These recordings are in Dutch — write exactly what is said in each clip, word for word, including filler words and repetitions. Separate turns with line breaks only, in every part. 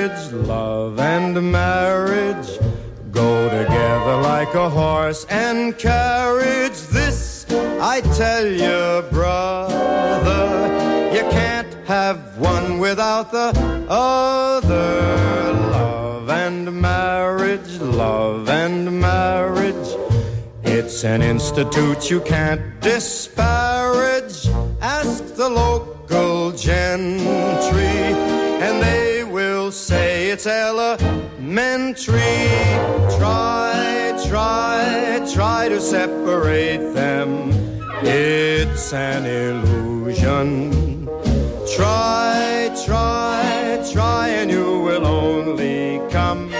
marriage, love and marriage go together like a horse and carriage. This I tell you, brother, you can't have one without the other. Love and marriage, love and marriage, it's an institute you can't disparage. Ask the local gentry, and they will say it's elementary. Try, try, try to separate them. It's an illusion. Try, try, try, and you will only come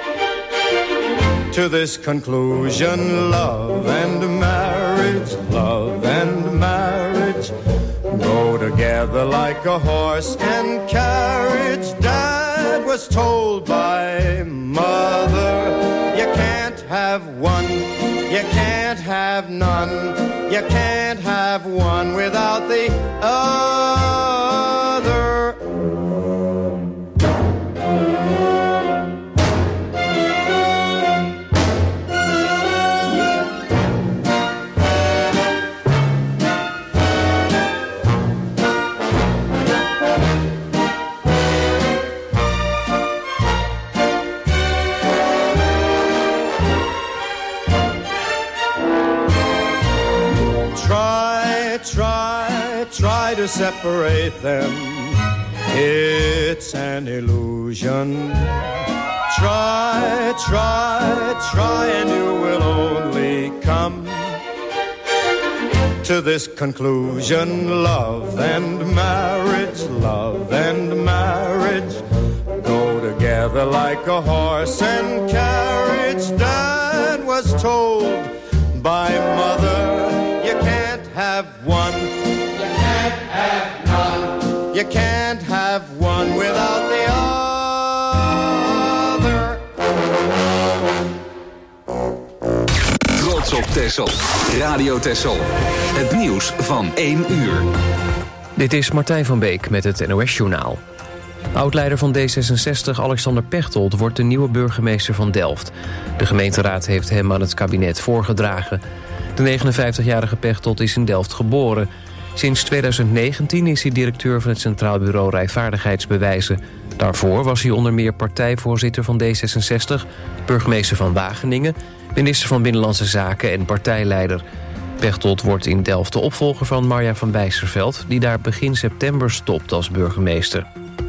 to this conclusion. Love and marriage, love and marriage go together like a horse and carriage. Dad was told by mother, you can't have one, you can't have none, you can't have one without the other. Try to separate them, it's an illusion. Try, try, try, and you will only come to this conclusion. Love and marriage, love and marriage go together like a horse and carriage. Dad was told by mother, you can't have one, have none. You can't have one without the other.
Trots op Texel. Radio Texel. Het nieuws van één uur.
Dit is Martijn van Beek met het N O S-journaal. Oud-leider van D zesenzestig Alexander Pechtold wordt de nieuwe burgemeester van Delft. De gemeenteraad heeft hem aan het kabinet voorgedragen. De negenenvijftigjarige Pechtold is in Delft geboren. Sinds tweeduizend negentien is hij directeur van het Centraal Bureau Rijvaardigheidsbewijzen. Daarvoor was hij onder meer partijvoorzitter van D zesenzestig... burgemeester van Wageningen, minister van Binnenlandse Zaken en partijleider. Pechtold wordt in Delft de opvolger van Marja van Bijsterveld, die daar begin september stopt als burgemeester.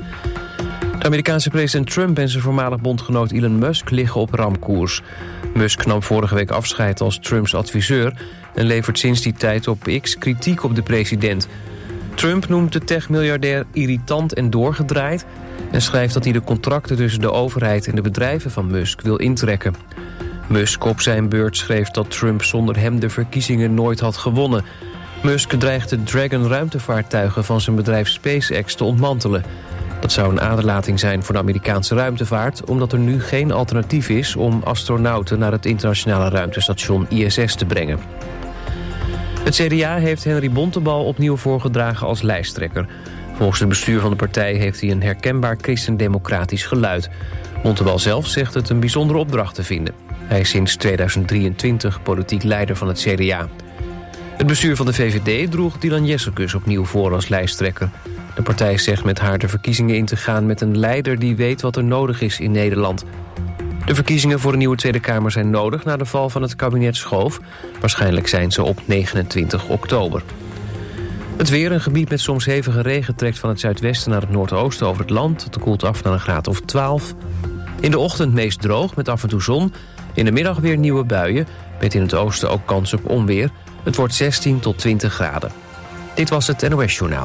De Amerikaanse president Trump en zijn voormalig bondgenoot Elon Musk liggen op ramkoers. Musk nam vorige week afscheid als Trumps adviseur en levert sinds die tijd op X kritiek op de president. Trump noemt de techmiljardair irritant en doorgedraaid en schrijft dat hij de contracten tussen de overheid en de bedrijven van Musk wil intrekken. Musk op zijn beurt schreef dat Trump zonder hem de verkiezingen nooit had gewonnen. Musk dreigt de Dragon ruimtevaartuigen van zijn bedrijf SpaceX te ontmantelen. Dat zou een aderlating zijn voor de Amerikaanse ruimtevaart, omdat er nu geen alternatief is om astronauten naar het internationale ruimtestation I S S te brengen. Het C D A heeft Henry Bontebal opnieuw voorgedragen als lijsttrekker. Volgens het bestuur van de partij heeft hij een herkenbaar christendemocratisch geluid. Bontebal zelf zegt het een bijzondere opdracht te vinden. Hij is sinds tweeduizend drieëntwintig politiek leider van het C D A. Het bestuur van de V V D droeg Dylan Jessicus opnieuw voor als lijsttrekker. De partij zegt met haar de verkiezingen in te gaan met een leider die weet wat er nodig is in Nederland. De verkiezingen voor een nieuwe Tweede Kamer zijn nodig na de val van het kabinet Schoof. Waarschijnlijk zijn ze op negenentwintig oktober. Het weer, een gebied met soms hevige regen, trekt van het zuidwesten naar het noordoosten over het land. Het koelt af naar een graad of twaalf. In de ochtend meest droog met af en toe zon. In de middag weer nieuwe buien, met in het oosten ook kans op onweer. Het wordt zestien tot twintig graden. Dit was het N O S-journaal.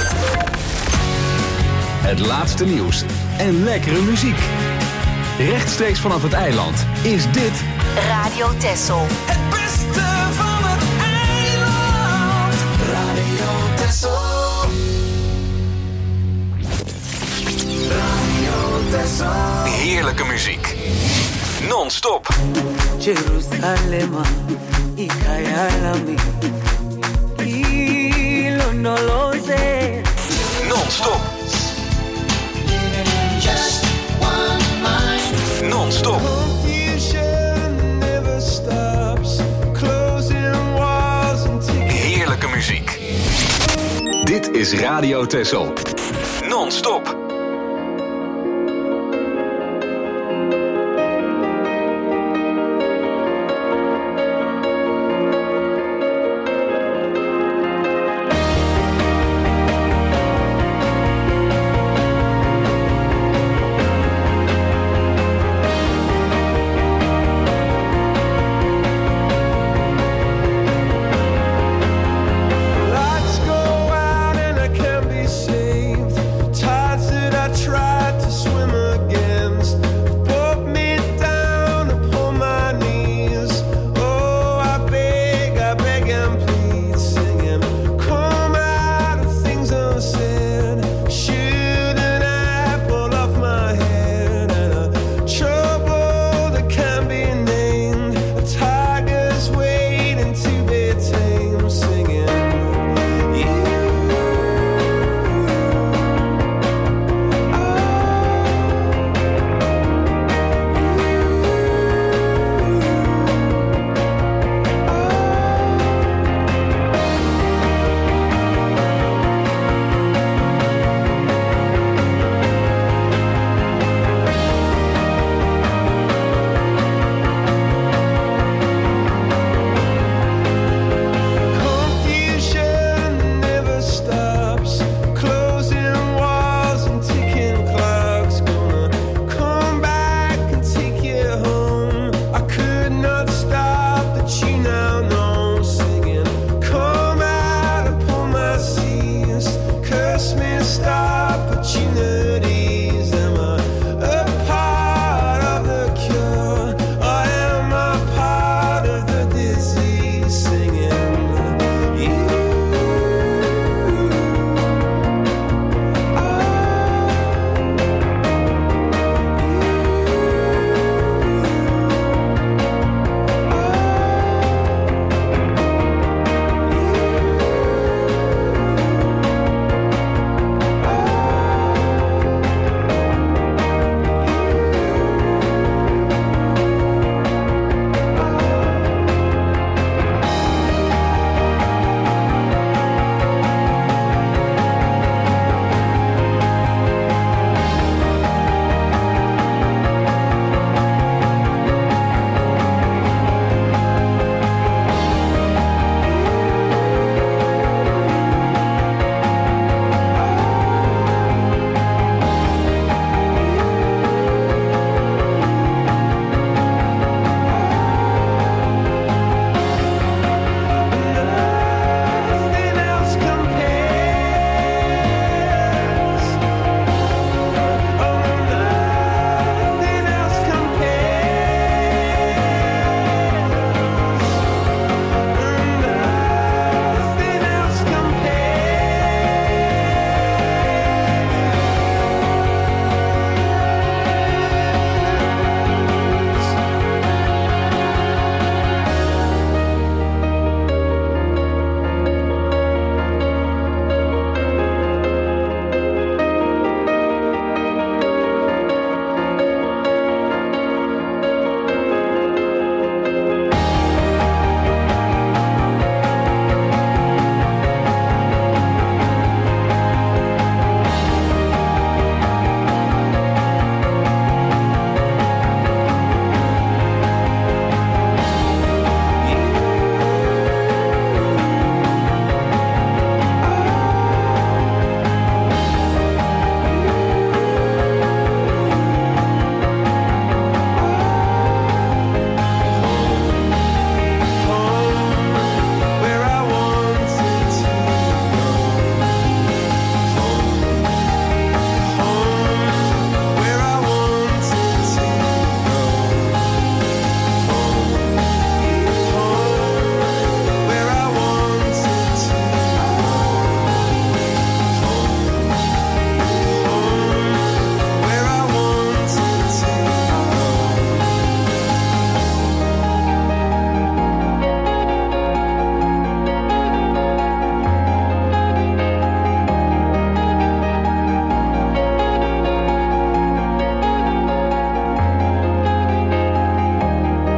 Het laatste nieuws en lekkere muziek. Rechtstreeks vanaf het eiland is dit
Radio Texel.
Het beste van het eiland. Radio Texel. Radio Texel.
heerlijke muziek. Non-stop.
Jerusalem, ikayalami. Ilondoloze.
Non-stop.
Just one
is Radio Texel. Non-stop.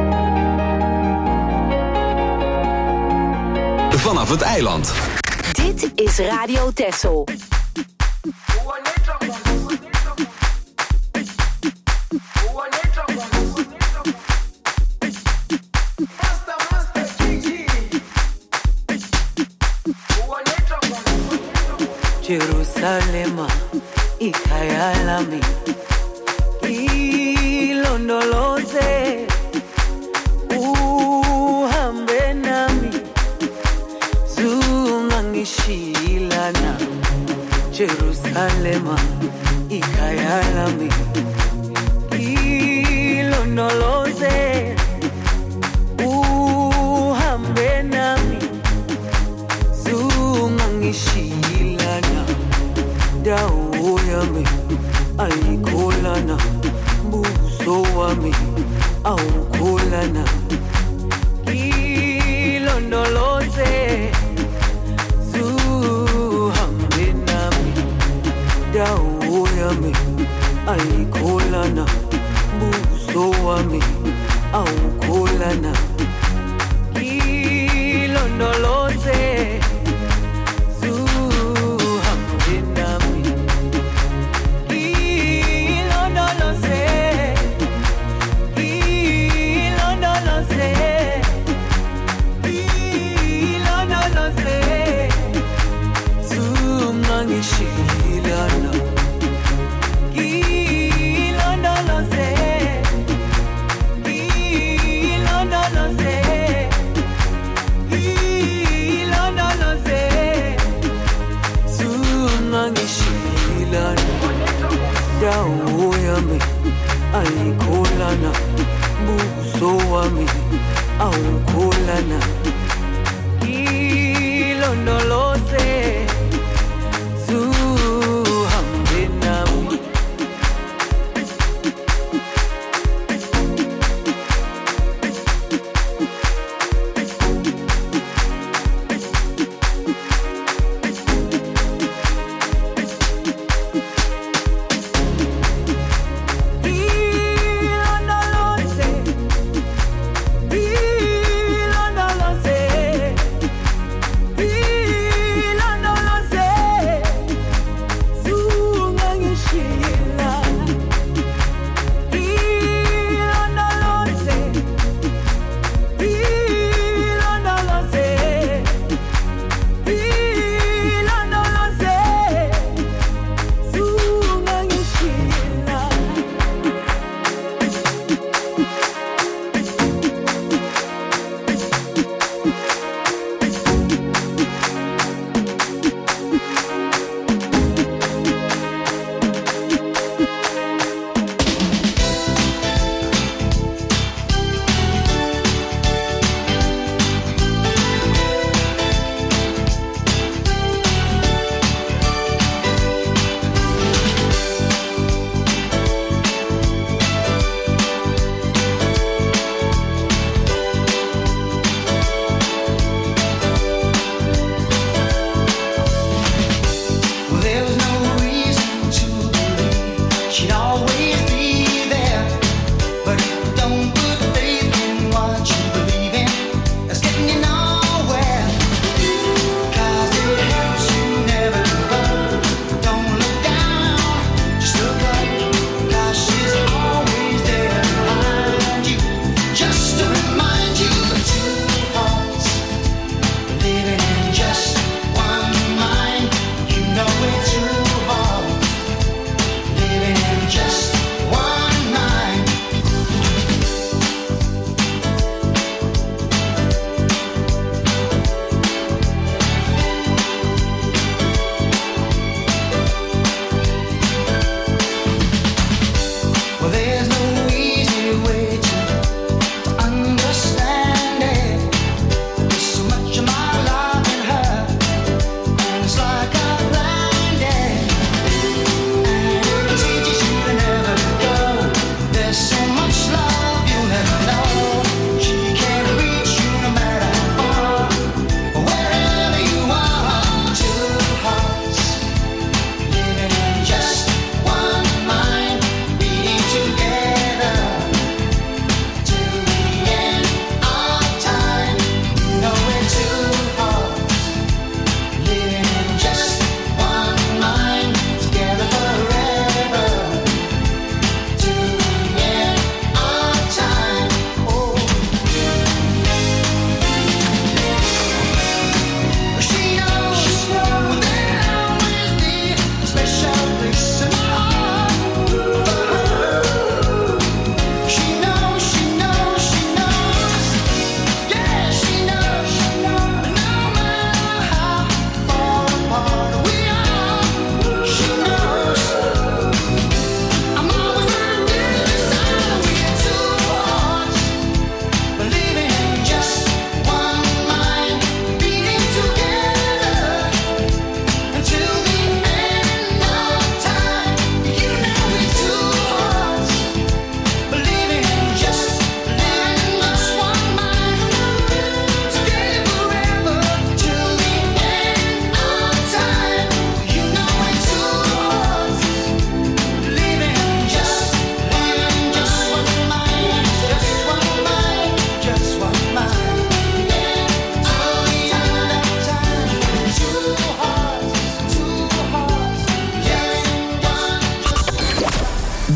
Vanaf het eiland.
Dit Dit is Radio Texel.
Jerusalema ikhaya lami ilondoloze uhambe nami zungangishilana Jerusalema ikhaya lami ilondoloze uhambe nami zungangishilana dawo yami ayikholana buso wami awukholana ilondoloze zuhambe nami dawo yami ayikholana buso wami awukholana ilondoloze Shilana Ilondoloze Ilondoloze Ilondoloze Sungangishilana dawo yami ayikholana buso wami awukholana ilondoloze Ilondoloze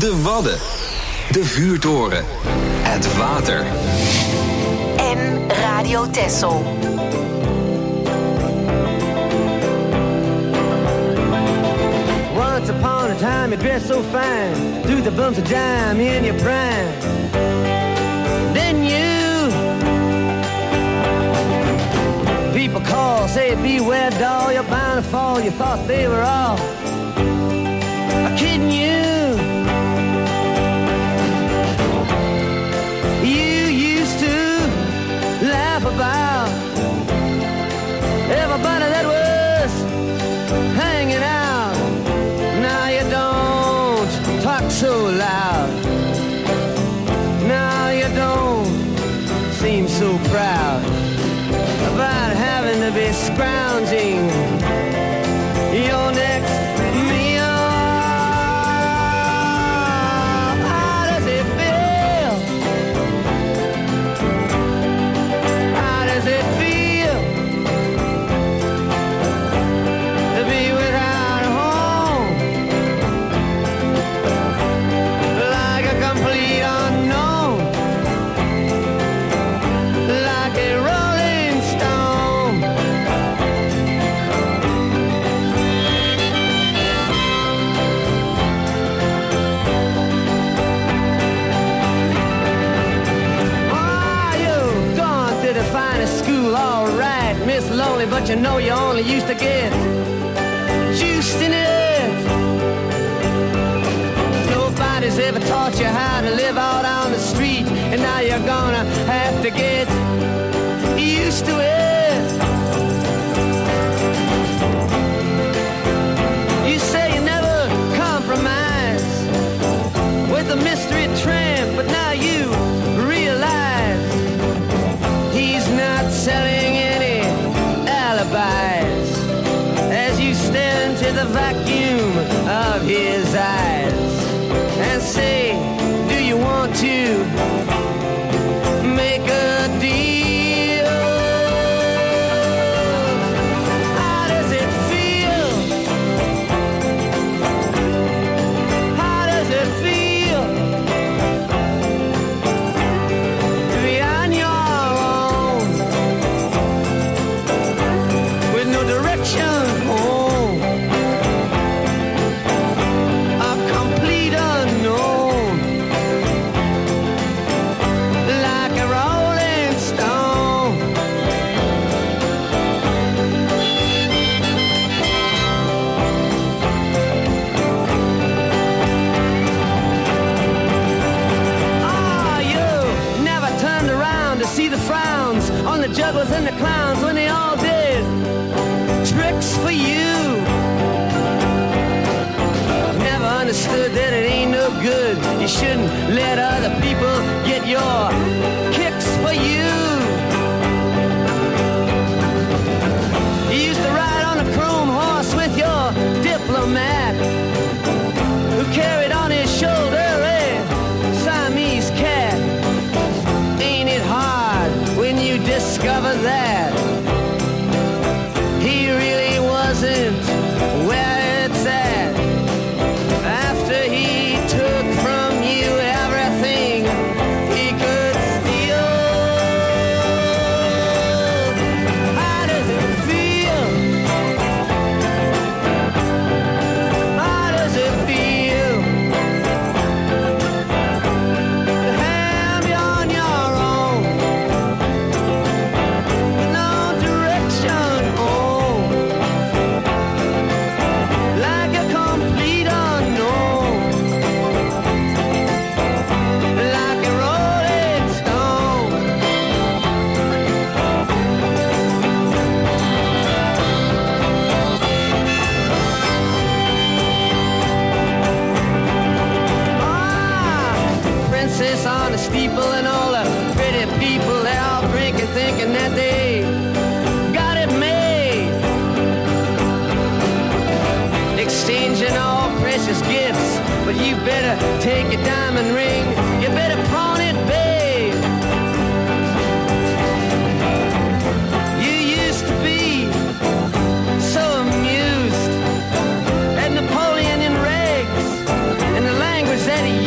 De Wadden. De vuurtoren. Het water.
En Radio Texel.
Once upon a time you dressed so fine, through the bumps of dime in your prime. Then you, people call, say beware doll, you're bound to fall. You thought they were all kidding you. You used to laugh about everybody that was hanging out. Now you don't talk so loud. Now you don't seem so proud about having to be scrounging your next meal. How does it feel? How does it feel to be without a home? Like a complete unknown, like a rolling stone. Oh, you've gone to the finest school, all right, Miss Lonely, but you know you only used to get juiced in it. Nobody's ever taught you how to live out on the street, and now you're gonna have to get used to it. You say you never compromise with a mystery tramp, but now you realize he's not selling any alibis as you stare into the vacuum of his eyes and say, do you want to make a deal? How does it feel? How does it feel to be on your own with no direction home? A complete unknown, like a rolling stone. Ah, you never turned around to see the frowns on the jugglers and the clowns when they all did tricks for you. Never understood that it ain't no good. You shouldn't let other people get your kicks for you. You used to ride on a chrome horse with your diplomat, who carried on his shoulder a Siamese cat. Ain't it hard when you discover that he really wasn't where it's at? After he took from you everything he could steal. How does it feel? How does it feel to have you on your own with no direction home, like a complete unknown, like a rolling stone? Ah, princess on a steeple and all the pretty people, they all drinking, thinking that they got it made, exchanging all precious gifts. But you better take your diamond ring, you better pawn it, babe. You used to be so amused at Napoleon in rags and the language that he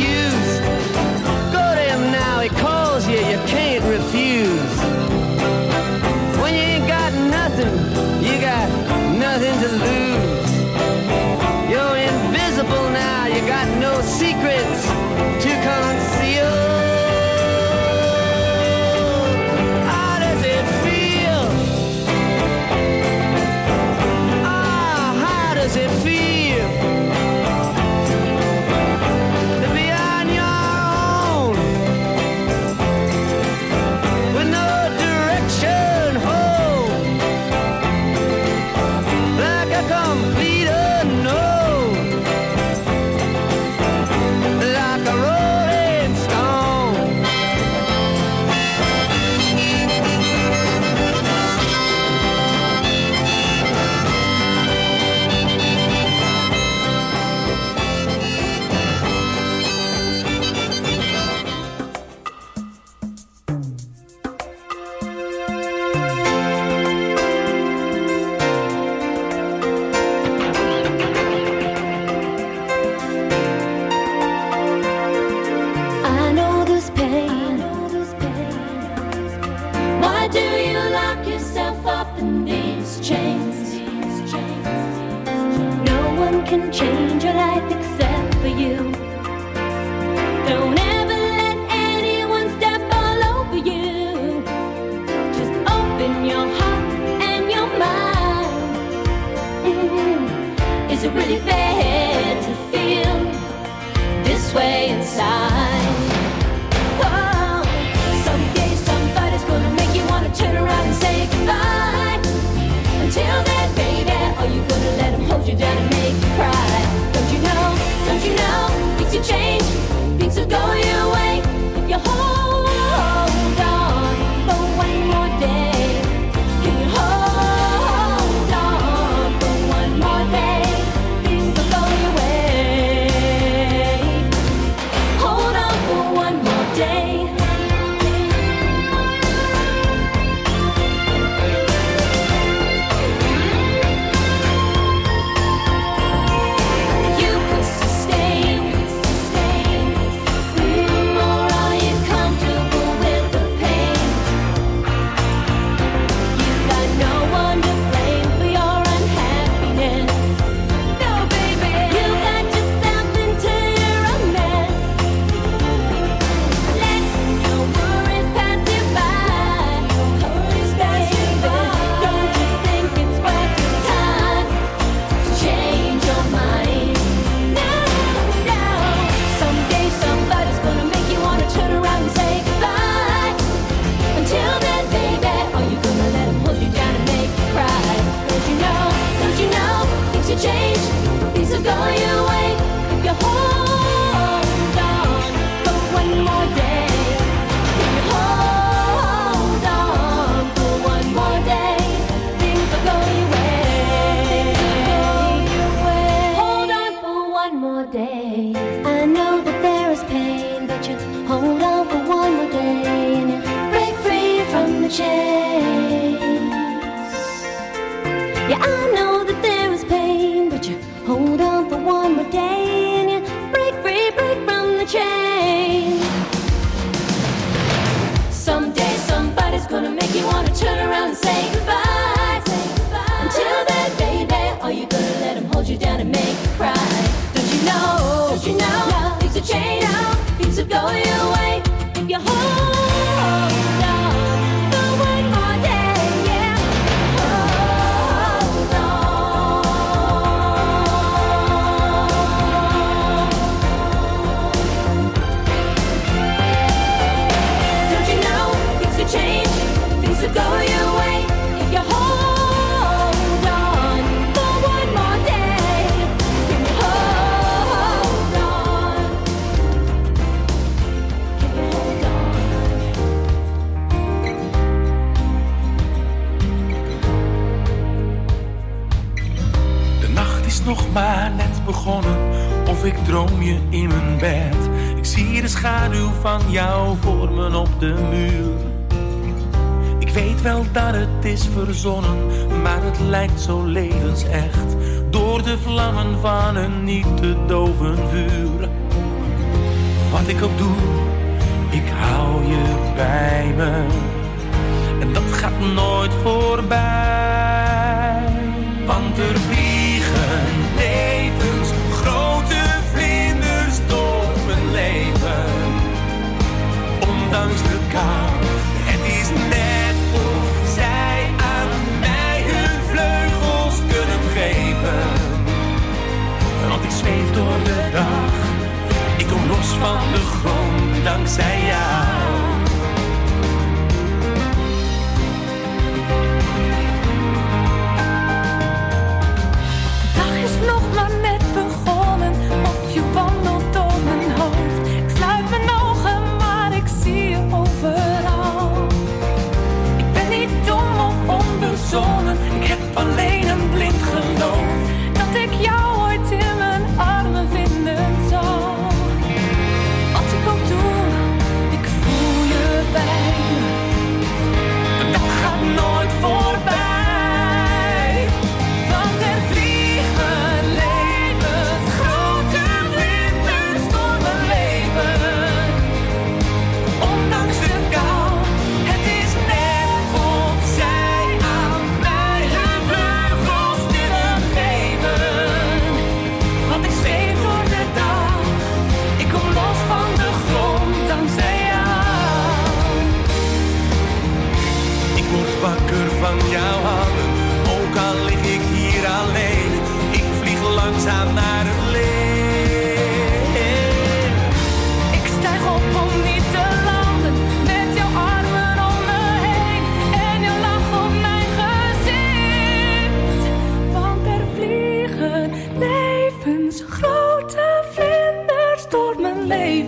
can change your life except for you. Don't ever let anyone step all over you. Just open your heart and your mind. Mm-hmm. Is it really fair to feel this way inside? Oh, someday somebody's gonna make you wanna turn around and say goodbye. Until then, baby, are you gonna let him hold you down and make you cry? Don't you know, don't you know, things will change, things will go your way. If you hold on for one more day, can you hold on for one more day? Things will go your way. Hold on for one more day. Change, things will go your way if you hold on for one more day. If you hold on for one more day, things will go your way. Hold on for one more day. I know that there is pain, but you hold on for one more day and you break free from the chains. Yeah, I know that there is pain, but you hold on for one more day and you break free, break from the chains. Someday somebody's gonna make you wanna turn around and say goodbye. Say goodbye. Until then, baby, are you gonna let him hold you down and make you cry? Don't you know, don't you know, no. Things will change, things will go your way if you hold on for one more day, yeah. Hold on. Change, things will go your way if you hold on for one more day. Can you hold on? Can you hold
on? De nacht is nog maar net begonnen, of ik droom je in mijn bed. Ik zie de schaduw van jou vormen op de muur. Ik weet wel dat het is verzonnen, maar het lijkt zo levensecht. Door de vlammen van een niet te doven vuur. Wat ik ook doe, ik hou je bij me. En dat gaat nooit voorbij. Want er vliegen levens, grote vlinders door mijn leven. Ondanks de kou, het is net of zij aan mij hun vleugels kunnen geven. Want ik zweef door de dag, ik kom los van de grond dankzij jou.
De dag is nog maar net begonnen, of je wandelt door mijn hoofd. Ik sluit mijn ogen, maar ik zie je overal. Ik ben niet dom of onbezonnen, ik heb alleen een blind geloof dat ik jou ooit in mijn armen vinden zal. Wat ik ook doe, ik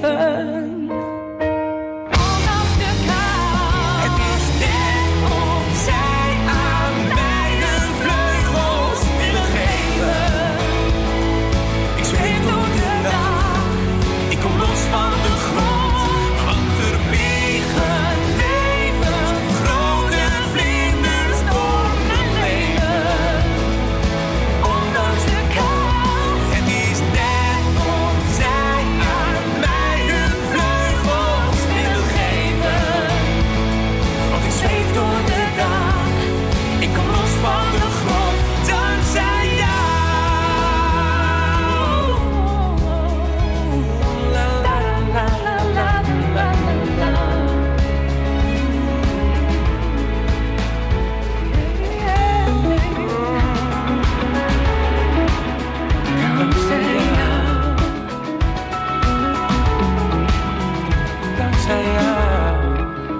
leven. Ondanks de kou. Het is net of zij aan mij hun vleugels willen geven. Ik zweef door de dag. Ik kom los van de grond. Want er vliegen leven. Grote vlinders door mijn leven. Ondanks de kou. Het is net of zij aan mij hun vleugels willen geven. Want ik zweef door de dag. Ik kom los van de grond. Dankzij jou. La la la la la la la la. Dankzij jou. Dankzij jou.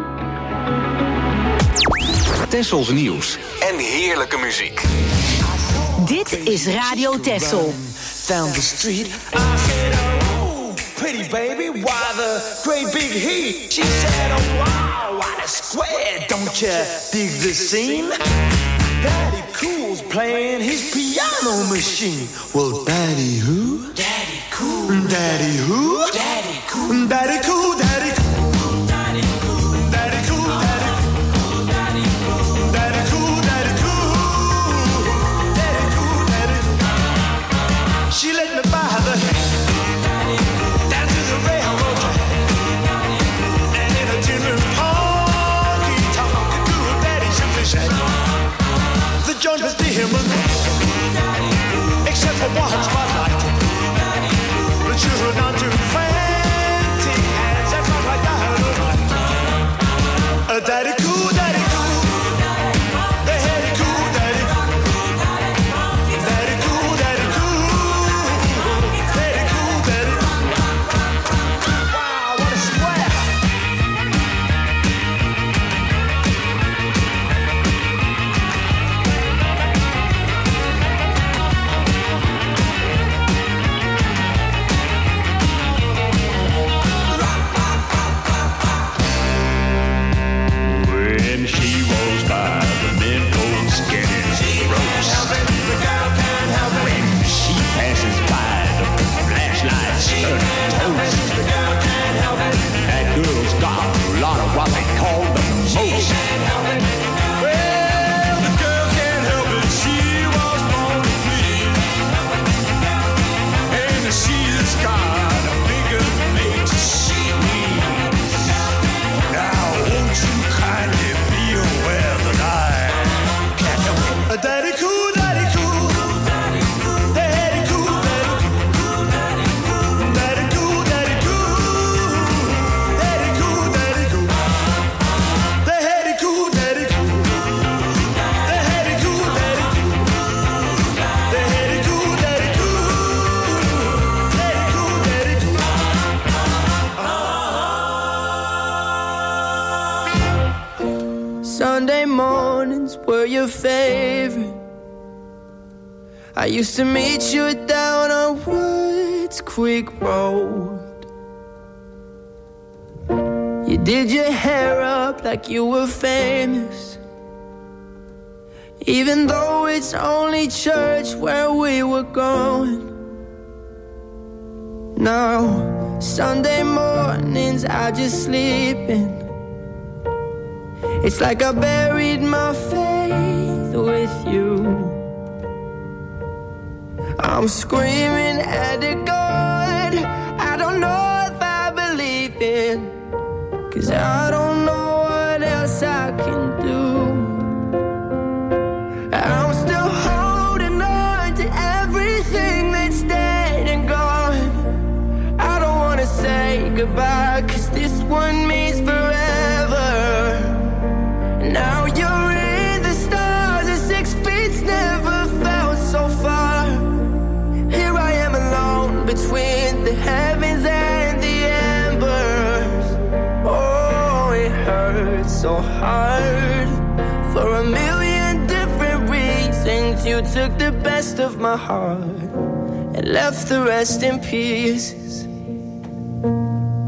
Tessels nieuws en heerlijke muziek.
Dit is Radio Tessel.
Down the street, I said, oh, pretty baby, why the great big heat? She said, oh, wow, what a square, don't you dig the scene? Daddy Cool's playing his piano machine. Well, Daddy who? Daddy Cool. Daddy who? Daddy Cool. Daddy Cool, Daddy Cool. Daddy Cool. Daddy Cool, Daddy Cool. Daddy Cool. Daddy Cool, Daddy Cool. Daddy Cool, Daddy Cool. She let me buy the down to the railroad track. And in a tin roof honky tonk to a daddy simply said, the joint was dim, except for one spotlight. But you were not too frantic as I felt like dynamite. A daddy cool, daddy cool. The daddy cool, daddy cool. Daddy cool, daddy cool. Daddy cool, daddy cool. Wow, what a square.
When she rolls by, the Mentos getting gross. When she passes by, the flashlights turn toast. That girl's got a lot of what they call the most. Well, the girl can't help it, she was born to flee. And she's got a figure that makes her squeeze. Now, won't you kindly be aware that I can't help it?
A daddy cool, daddy cool. Daddy cool, daddy cool. Daddy cool, daddy cool. Daddy cool, daddy cool. Daddy cool, daddy cool. Daddy cool, daddy cool. Daddy cool, daddy cool. Daddy cool, daddy cool.
Sunday mornings were your favorite. I used to meet you down on Woods Creek Road. You did your hair up like you were famous, even though it's only church where we were going. Now, Sunday mornings I just sleep in. It's like I buried my faith with you. I'm screaming at the God I don't know if I believe in, 'cause I don't know what else I can do. I'm still holding on to everything that's dead and gone. I don't wanna say goodbye, 'cause this one means forever. Now you're in the stars and six feet's never felt so far. Here I am alone between the heavens and the embers. Oh, it hurts so hard for a million different reasons. You took the best of my heart and left the rest in pieces.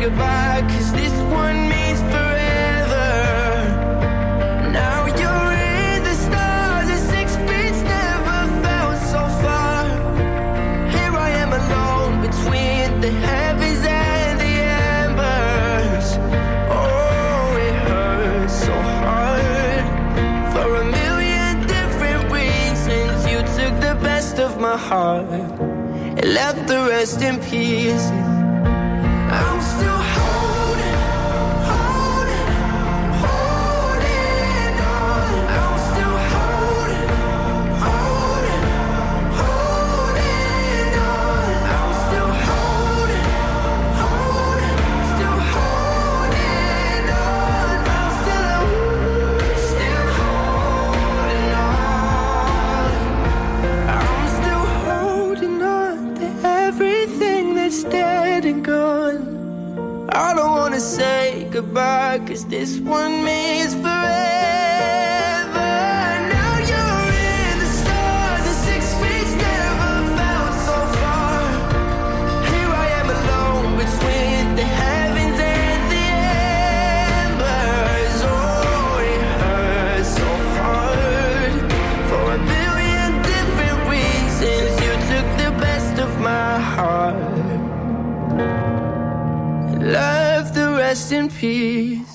goodbye, 'cause this one means forever. Now you're in the stars, and six feet never felt so far. Here I am alone between the heavens and the embers. Oh, it hurts so hard for a million different reasons. You took the best of my heart and left the rest in peace. I'm still holding, holding, holding on. I'm still holding, holding, holding on. I'm still holding, holding, still holding on. I'm still, still holding on. I'm still holding on to everything that's dead and gone. I don't wanna say goodbye, 'cause this one means forever. Now you're in the stars, and six feet never felt so far. Here I am alone between the heavens and the embers. Oh, it hurts so hard for a billion different reasons. You took the best of my heart, left the rest in peace.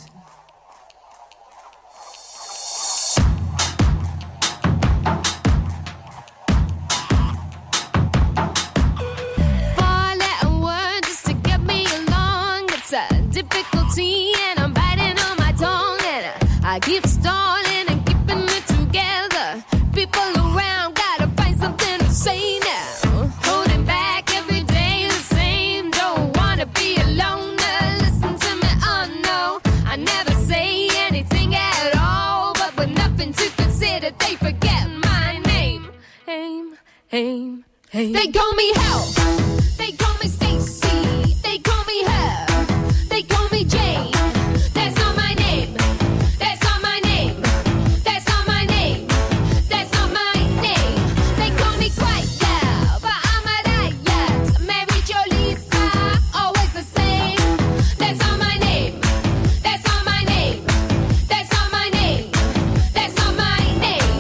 Four-letter word just to get me along. It's a difficulty and I'm biting on my tongue. And I, I keep stalling and keeping it together. People around gotta find something to say now. Holding back every day the same. Don't wanna be alone. Listen to me, oh no. I never say anything at all. But with nothing to consider, they forget my name. Aim, aim, aim. They call me Hell. They call me Stacy. They call me her. They call me Jane. That's not my name. That's not my name. That's not my name. That's not my name. They call me Quiet Girl, but I'm a riot. Mary Jo Lisa, always the same. That's not my name. That's not my name. That's not my name. That's not my name.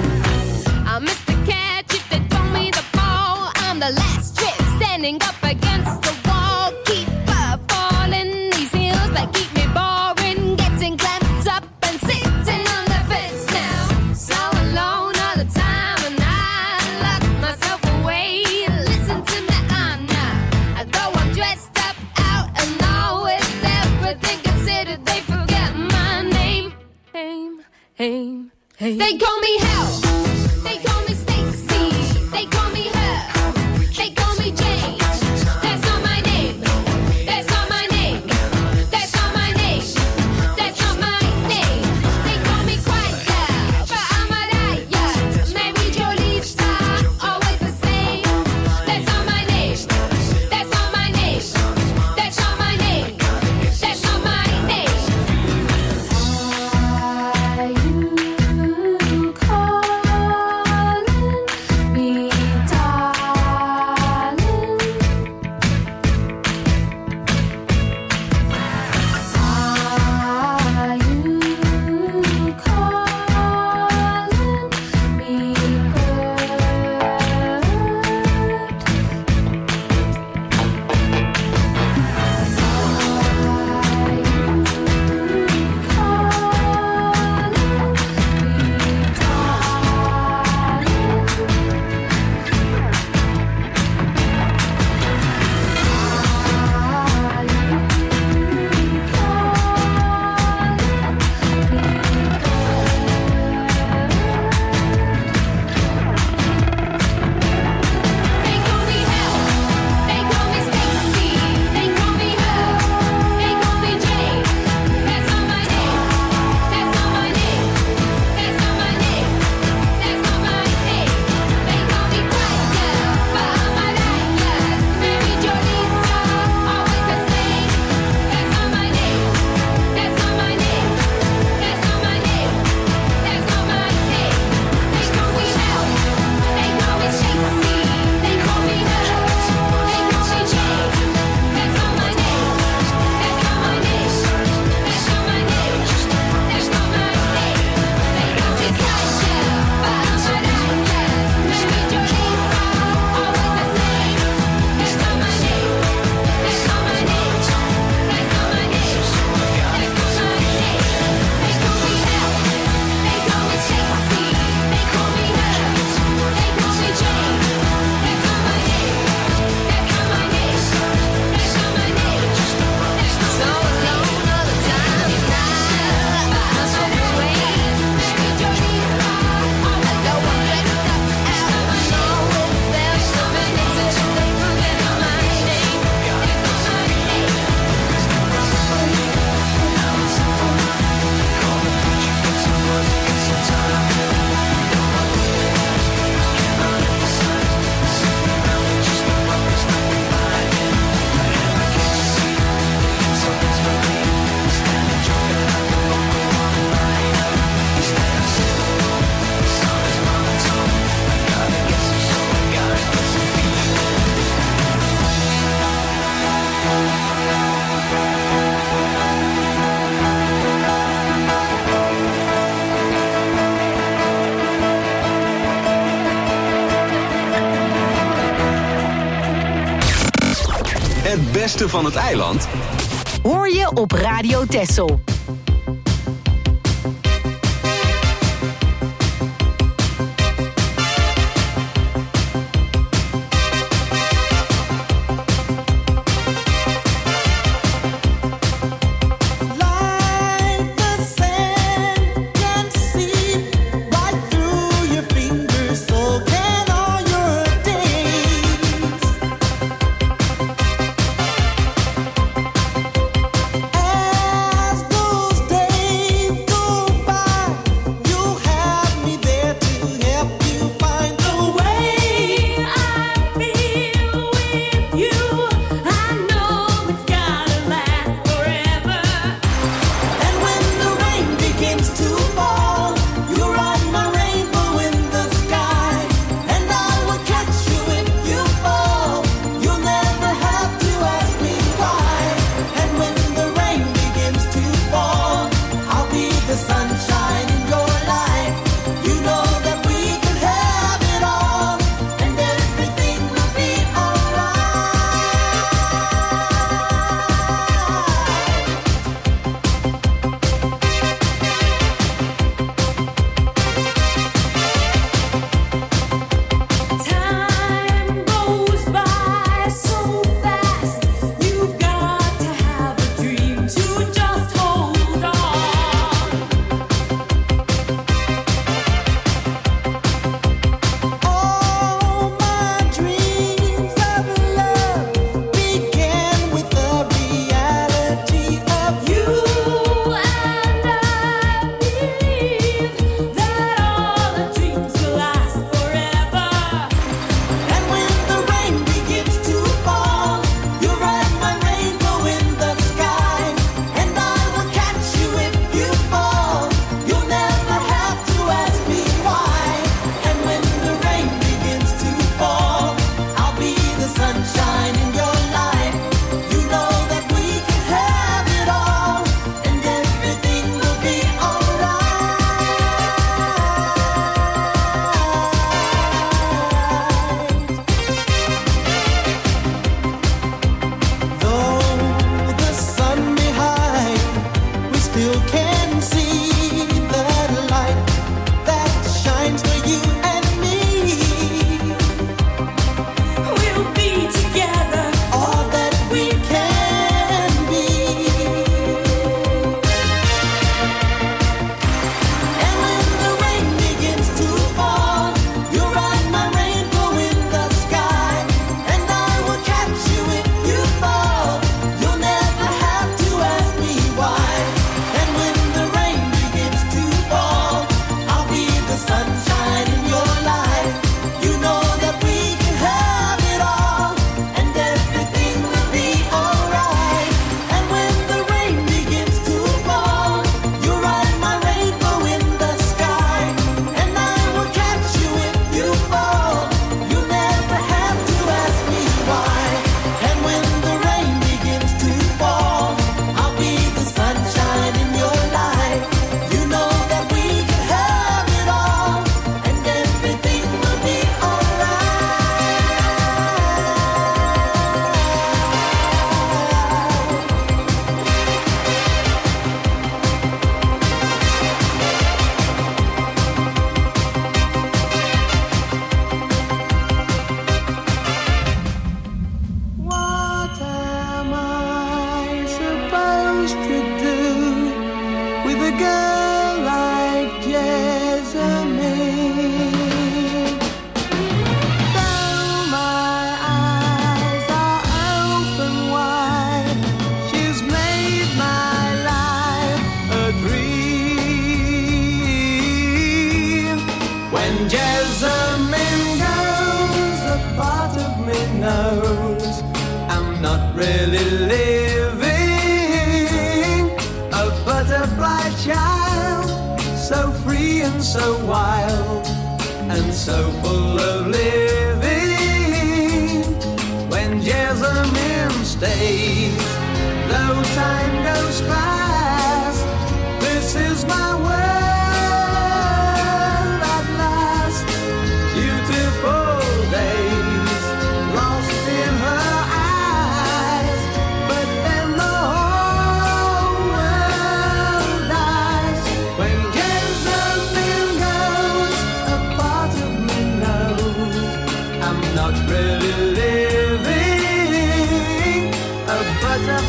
I'm Mister Catch if they throw me the ball. I'm the last trick standing up against the wall. Keep up falling these hills that keep me boring. Getting clamped up and sitting on the fence now. So alone all the time and I lock myself away. Listen to me, I'm not. Though I'm dressed up out and all with everything considered, they forget my name. Aim, aim, aim. They call me Hell. They call me Stacy. They call me her. They call me Jane. That's not my name. That's not my name. That's not my name. That's not my name. They call me Quiet Girl, but I'm a riot. Mary Jo Lisa, always the same. That's not my name. That's not my name. That's not my name. That's not my name. You call
beste van het eiland?
Hoor je op Radio Texel.
So wild and so full of living. When Jessamine stays, though time goes fast, this is my world at last. Beautiful days lost in her eyes,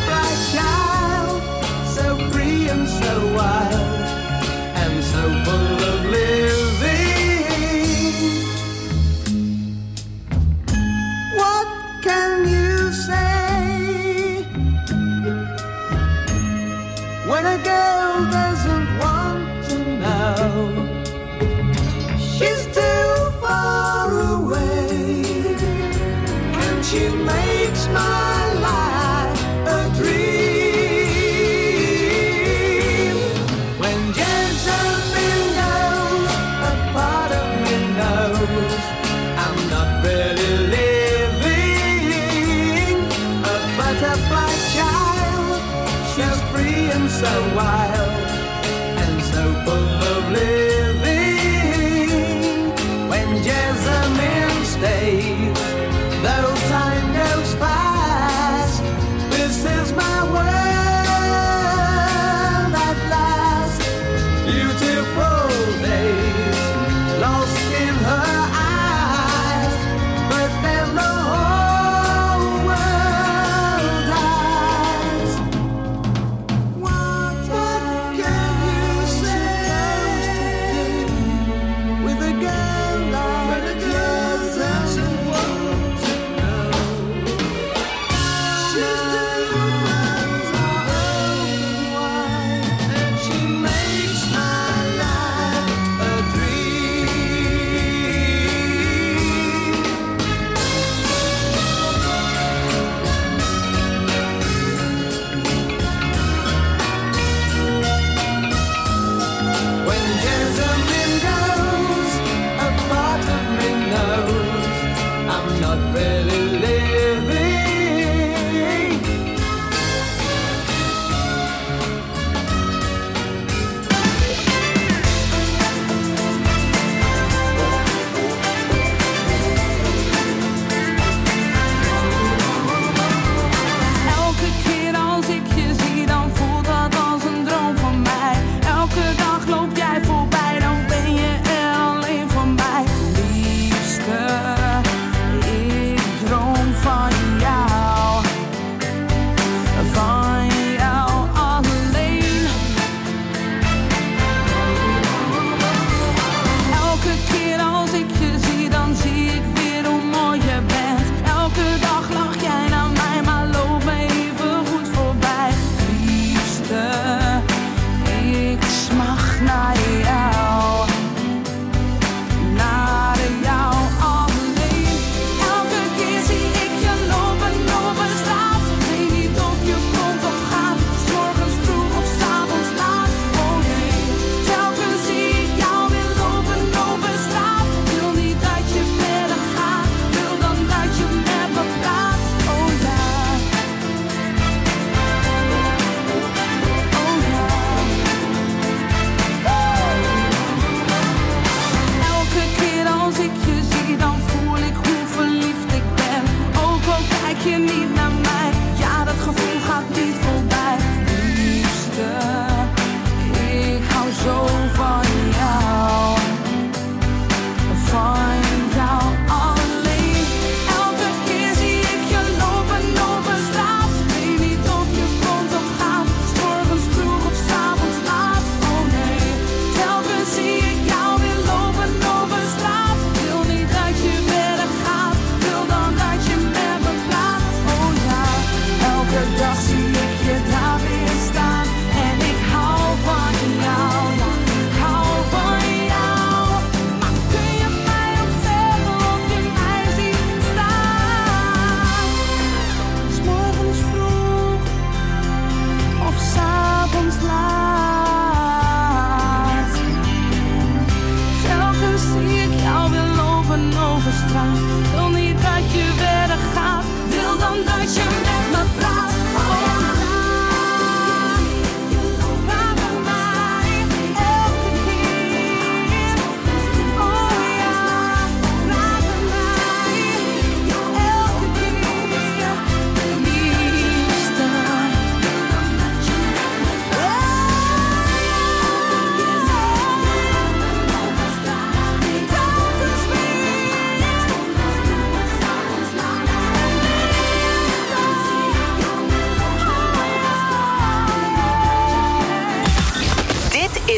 butterfly child, so free and so wild, and so full of living. What can you say when a girl doesn't want to know? She's too far away, and she makes my life a dream. When Jessamine goes, a part of me knows I'm not really living. A butterfly child, she's free and so wild, and so full of living. When Jessamine stays, though time goes fast, this is my world at last. Beautiful days lost in her eyes, but then the whole world dies. What, what can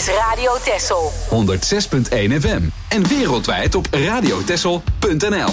is Radio Texel.
honderdzes punt één F M. En wereldwijd op radiotexel punt n l.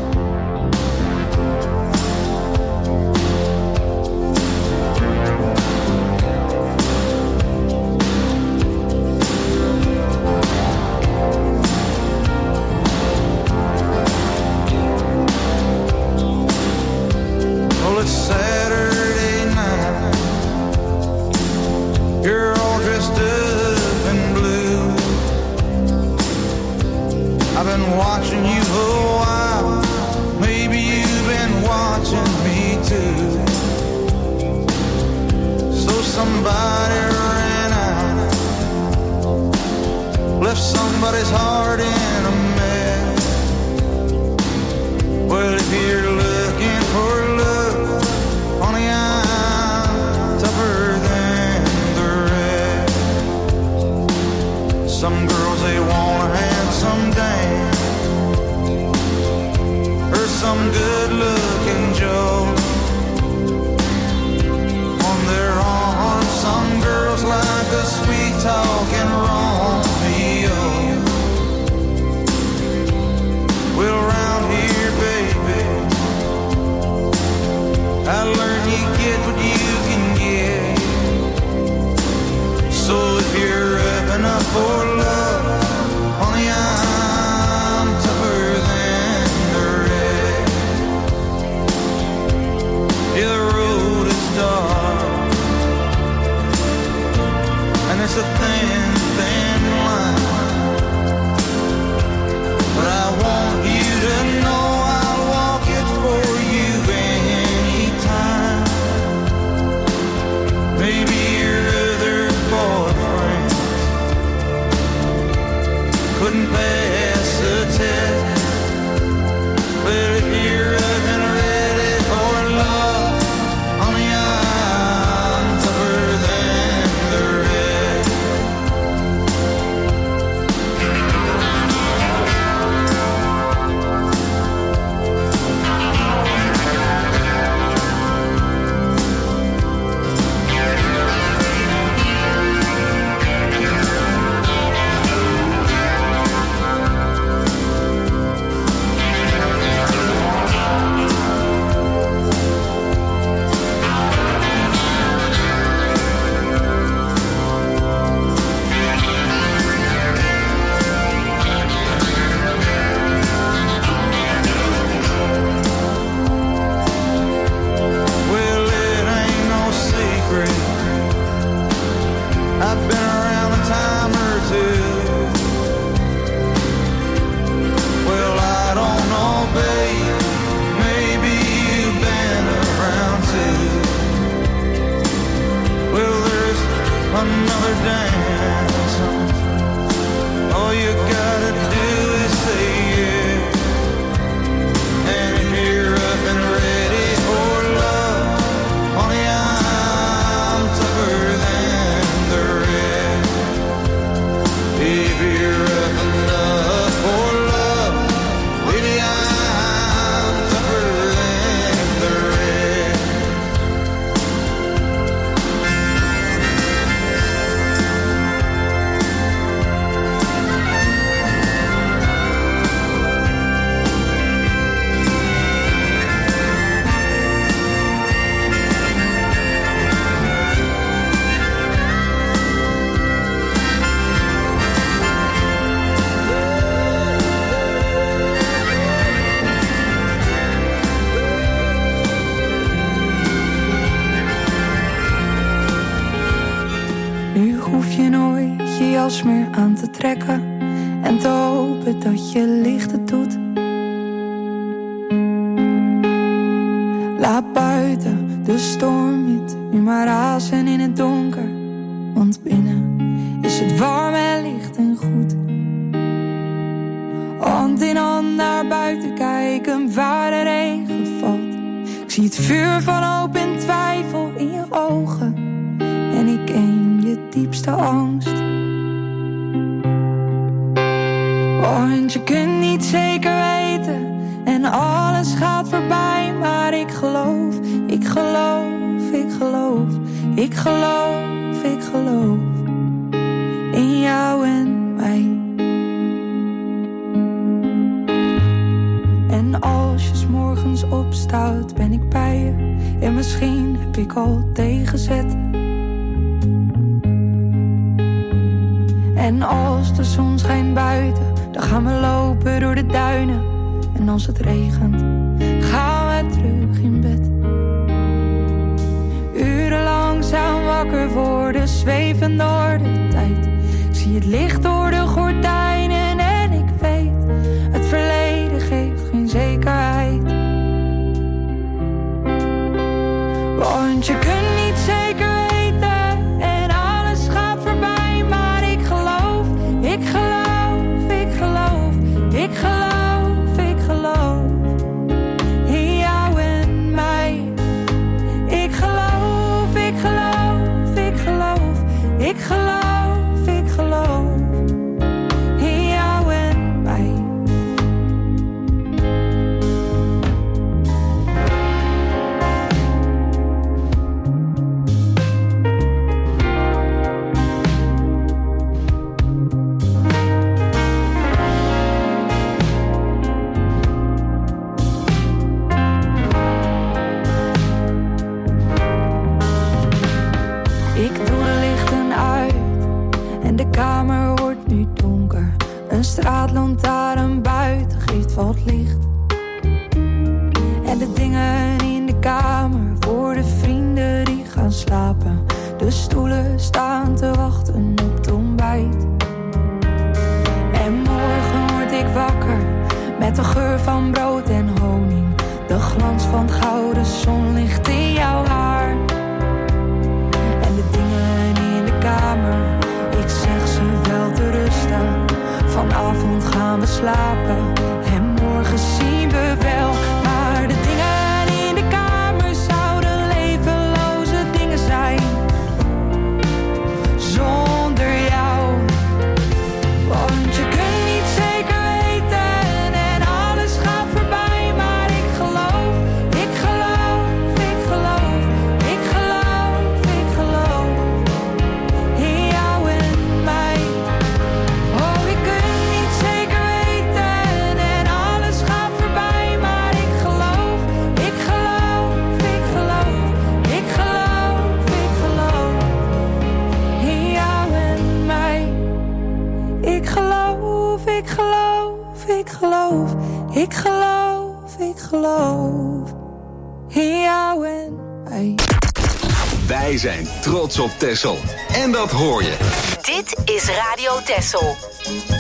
Meer aan te trekken en te hopen dat je licht het doet. Laat buiten de storm niet nu maar razen in het donker, want binnen is het warm en licht en goed. Hand in hand naar buiten kijken waar de regen valt. Ik zie het vuur van hoop en twijfel in je ogen en ik ken je diepste angst. Want je kunt niet zeker weten en alles gaat voorbij. Maar ik geloof, ik geloof, ik geloof, ik geloof, ik geloof in jou.
jou en mij. En als je 's morgens opstaat, ben ik bij je. En misschien heb ik al tegenzet. En als de zon schijnt buiten, dan gaan we lopen door de duinen. En als het regent, gaan we terug in bed. Urenlang zijn wakker worden, zweven door de tijd. Ik zie het licht door de gordijnen en ik weet, het verleden geeft geen zekerheid. Want je kunt niet zeker weten en alles gaat voorbij. Maar ik geloof, ik geloof, ik geloof, ik geloof, ik geloof in jou en mij. Ik geloof, ik geloof, ik geloof, ik geloof, ik geloof in jou en mij. Ik doe de lichten uit en de kamer wordt nu donker. Een straatlantaarn buiten geeft wat licht. En de dingen in de kamer worden vrienden die gaan slapen. De stoelen staan te wachten op het ontbijt. En morgen word ik wakker met de geur van brood en honing. De glans van het gouden zonlicht in jouw haar. En de dingen in de kamer, ik zeg ze wel te rusten. Vanavond gaan we slapen en morgen zien we wel. Maar de dingen in de kamer zouden levenloze dingen zijn zonder jou. Want je kunt niet zeker weten en alles gaat voorbij. Maar ik geloof, ik geloof, ik geloof, ik geloof, ik geloof in jou en mij. Oh, ik kunt niet zeker weten en alles gaat voorbij. Maar ik geloof, ik geloof, ik geloof, ik geloof, ik geloof in jou en mij. Ik geloof, ik geloof, ik geloof, ik geloof, ik geloof in jou en mij.
Wij zijn trots op Texel. En dat hoor je.
Dit is Radio Texel.